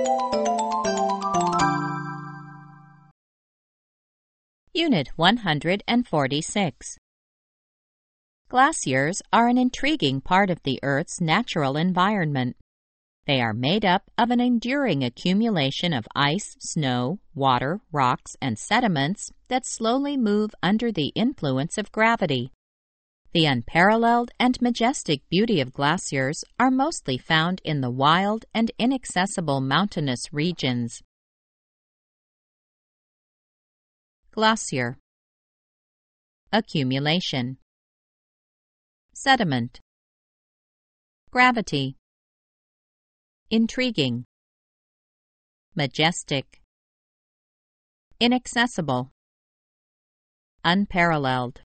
Unit 146. Glaciers are an intriguing part of the Earth's natural environment. They are made up of an enduring accumulation of ice, snow, water, rocks, and sediments that slowly move under the influence of gravity. The unparalleled and majestic beauty of glaciers are mostly found in the wild and inaccessible mountainous regions. Glacier. Accumulation. Sediment. Gravity. Intriguing. Majestic. Inaccessible. Unparalleled.